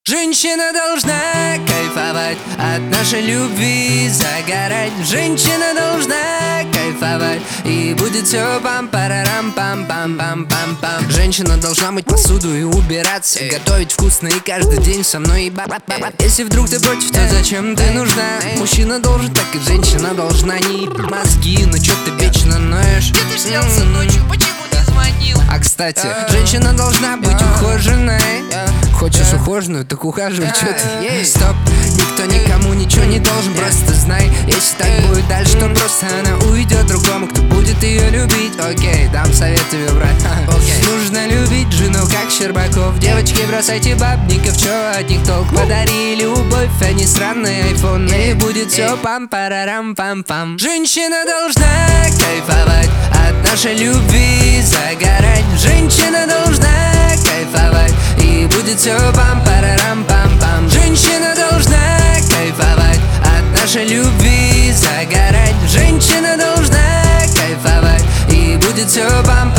Женщина должна кайфовать от нашей любви, загорать. Женщина должна кайфовать, и будет все пам-парарам-пам-пам-пам-пам-пам. Женщина должна мыть посуду и убираться, готовить вкусно и каждый день со мной ебать. Если вдруг ты против, то зачем ты нужна? Мужчина должен, так и женщина должна. Не ебать мозги, ну чё ты вечно ноешь? Где ты снялся ночью, почему не звонил? А кстати, женщина должна быть ухоженной. Хочешь ухоженную, так ухаживай, чё ты? Стоп, никто никому ничего не должен, просто знай, если так будет дальше, то просто она уйдет другому, кто будет ее любить. Окей, дам совет тебе, брат. Нужно любить жену, как Щербаков. Девочки, бросайте бабников, чё от них толк? Подари любовь, а не сраный айфон, и будет все пам-парарам-пам-пам. Женщина должна кайфовать от нашей любви, загорать. Женщина должна кайфовать, и будет все пам-парарам-пам-пам. Женщина должна кайфовать от нашей любви, загорать. Женщина должна кайфовать, и будет все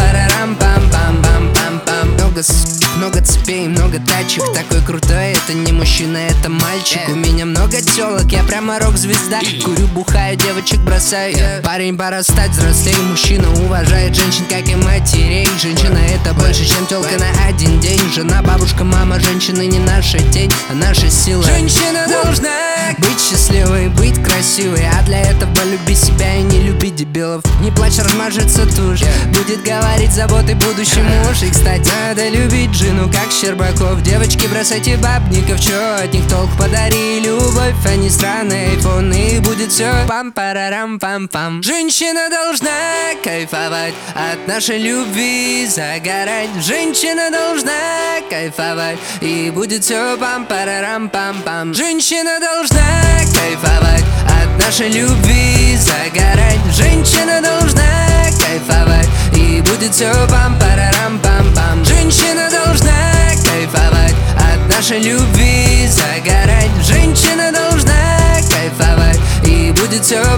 пам-парарам-пам-пам-пам-пам-пам. Много цепей, много тачек, такой крутой, это не мужчина, это мальчик. У меня много тёлок, я прямо рок-звезда. Курю, бухаю, девочек бросаю. Парень, пора стать взрослее, мужчина уважает женщин, как и матерей. Женщина это больше, чем тёлка на один день. Жена, бабушка, мама, женщина не наша тень, а наша сила. Женщина должна быть счастливой, быть красивой, а для этого люби себя и не люби дебилов. Не плачь, размажется тушь, будет говорить заботой будущий муж. И, кстати, надо любить жену, как Щербаков. Девочки, бросайте бабников, чё от них толк? Подари любовь, а не странный айфон, и будет все пам-парарам-пам-пам. Женщина должна кайфовать от нашей любви, загорать. Женщина должна кайфовать, и будет все пам-парарам-пам-пам. Женщина должна кайфовать от нашей любви, загорать. Женщина должна кайфовать, и будет все пам-парарам-пам-пам. Женщина должна кайфовать от нашей любви, загорать. Женщина должна кайфовать, и будет все